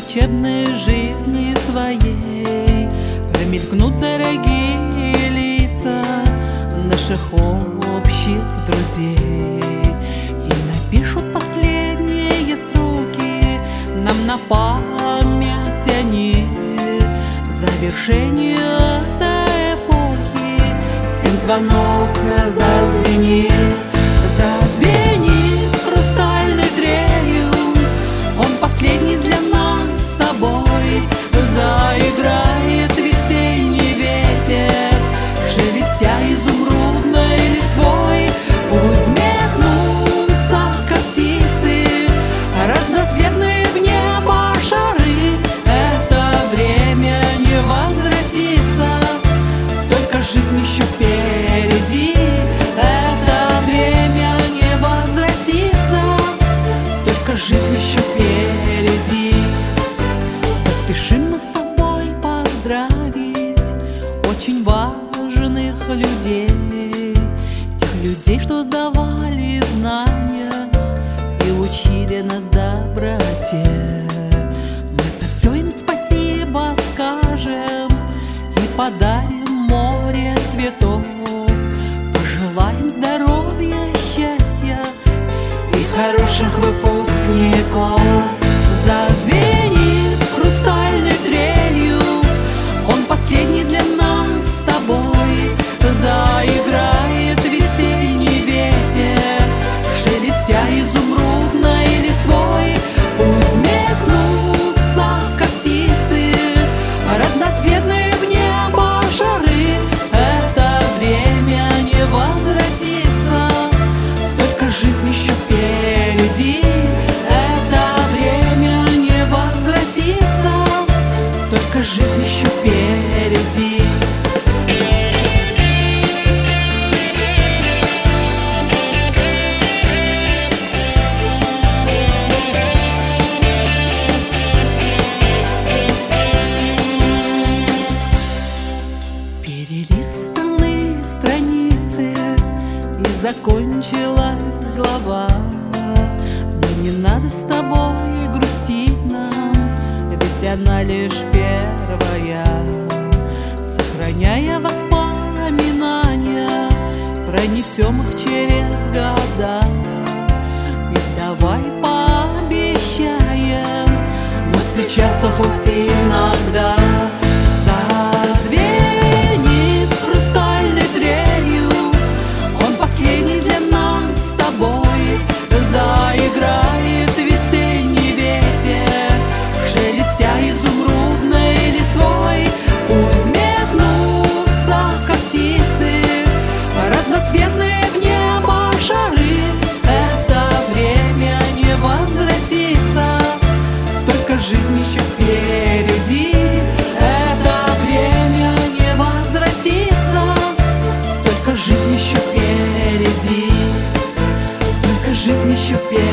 учебной жизни своей промелькнут дорогие лица наших общих друзей и напишут последние строки нам на память они. Завершение этой эпохи, всем звонок зазвенит, зазвенит хрустальной трелью. Он последний для нас с тобой. Заиграет весенний ветер, шелестя изумрудной листвой. Усмехнутся, как птицы, разноцветные в небо шары. Это время не возвратится, только жизнь еще впереди. Это время не возвратится, только жизнь еще впереди. Поспешим мы с тобой поздравить очень важных людей, тех людей, что давали знания и учили нас доброте. Мы за все им спасибо скажем и подарим море цветов. Пожелаем здоровья, счастья и хороших выпускников. Зазвенит хрустальной трелью, он последний для нас с тобой. Заиграет весенний ветер, шелестя изумрудной листвой. Усмехнутся, как птицы, разноцветные в небо шары. Это время не возвратится, только жизнь еще впереди. Это время не возвратится, только жизнь еще впереди. Перелистаны страницы и закончилась глава. Но не надо с тобой грустить нам, ведь одна лишь первая. Сохраняя воспоминания, пронесем их через года. И давай пообещаем мы встречаться хоть иногда. Зазвенит хрустальной трелью, он последний для нас с тобой. Заиграет весенний ветер, шелестя изумрудной листвой. Усмехнутся, как птицы, разноцветные в небо шары. Это время не возвратится, только жизнь еще впереди. Это время не возвратится, только жизнь еще впереди. Только жизнь еще впереди.